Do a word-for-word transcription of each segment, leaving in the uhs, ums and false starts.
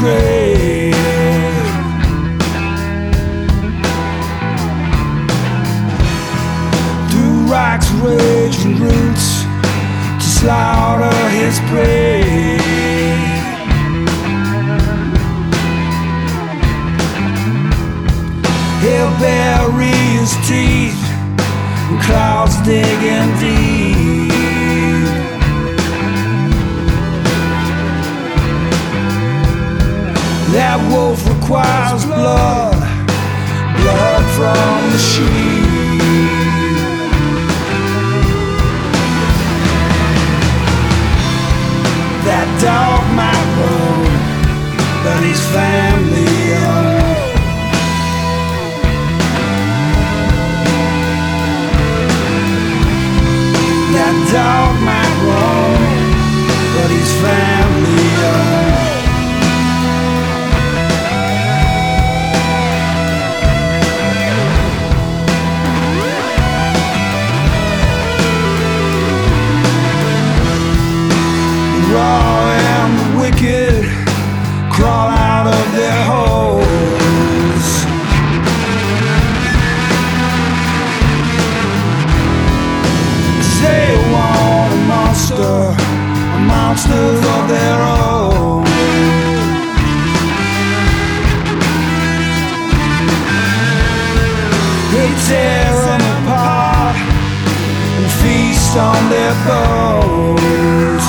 trail. Through rocks, raging roots to slaughter his prey. He'll bury his teeth and claws digging deep. That wolf requires blood, blood from the sheep. That dog might run, but he's family owned. That dog might run, but he's family owned. The raw and the wicked crawl out of their holes. They want a monster, a monsters of their own. They tear them apart and feast on their bones.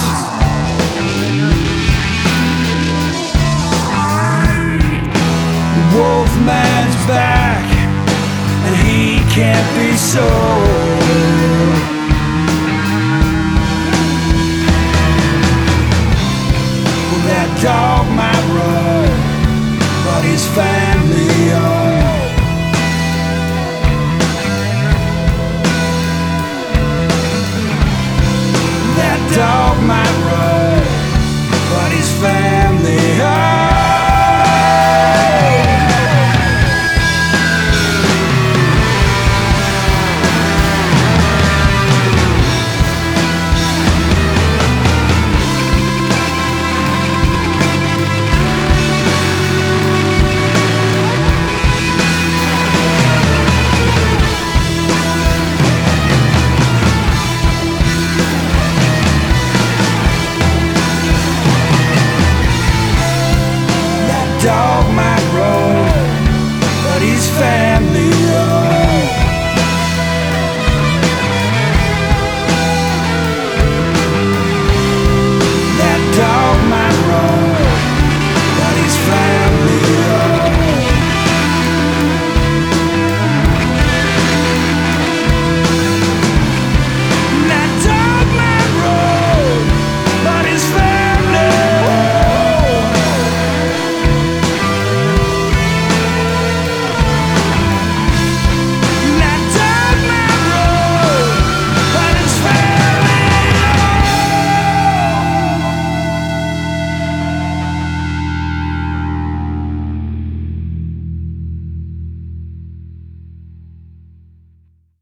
The Wolfman's back, and he can't be sold. That dog might run, but his family owned. That dog might run, but his family owned. Dog might roll, but he's fast.